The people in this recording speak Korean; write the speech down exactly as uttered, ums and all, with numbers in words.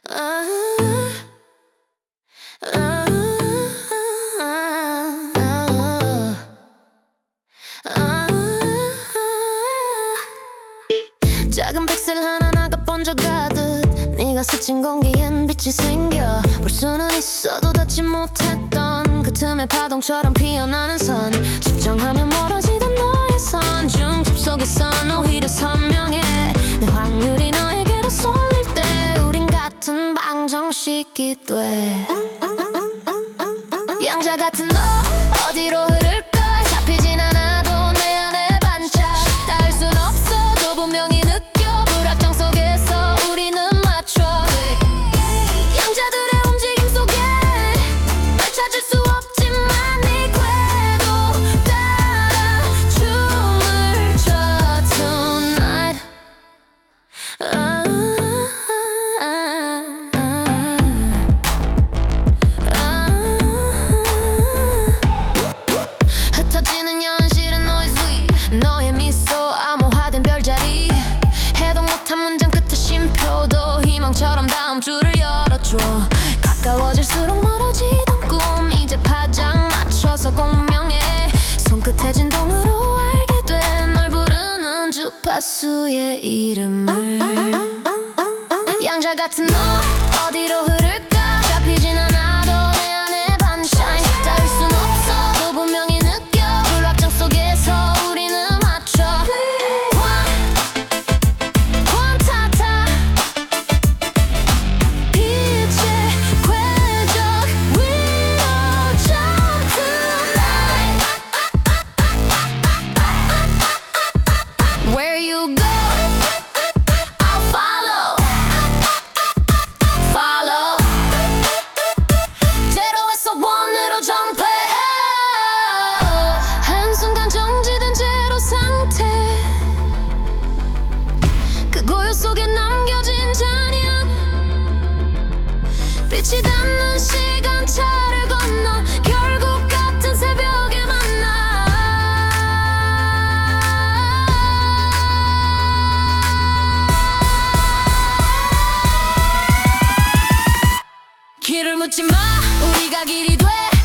아, 아, 아, 아. 작은 픽셀 하나하나가 번져가듯 네가 스친 공기엔 빛이 생겨 볼 수는 있어도 닿지 못했던 그 틈에 파동처럼 피어나는 선 집중하면 멀어지던 너의 선중 숲속에선 오히려 선명해 내 확률이 너에게로 쏠릴 때 우린 같은 방정식이 돼 양자 같은 너 어디로 흐를까 잡히진 않아도 내 안에 반짝 닿을 순 없어도 분명히 느껴 불확정 속에서 우리는 맞춰 양자들의 움직임 속에 널 찾을 수 없지만 네 궤도 따라 춤을 춰 tonight 아, 아, 아, 아. 흩어지는 현실은 noise 위 너의 미소 암호화된 별자리 해독 못한 문장 끝에 쉼표도 희망처럼 다음 줄을 열어줘 가까워질수록 멀어지던 꿈 이제 파장 맞춰서 공명해 손끝의 진동으로 알게 돼 널 부르는 주파수의 이름을 양자 같은 너 어디로 흐를까 잡히진 않아도 내 안에 반짝 닿을 순 없어도 분명히 느껴 불확정 속에서 우리는 맞춰 퀀타타 빛의 궤적 위로 jump tonight Where you go I'll follow follow 제로에서 원으로 점프해 한순간 정지된 제로 상태 그 고요 속에 남겨진 잔향 빛이 닿는 시간차를 건너 결국 같은 새벽에 만나 길을 묻지 마 우리가 길이 돼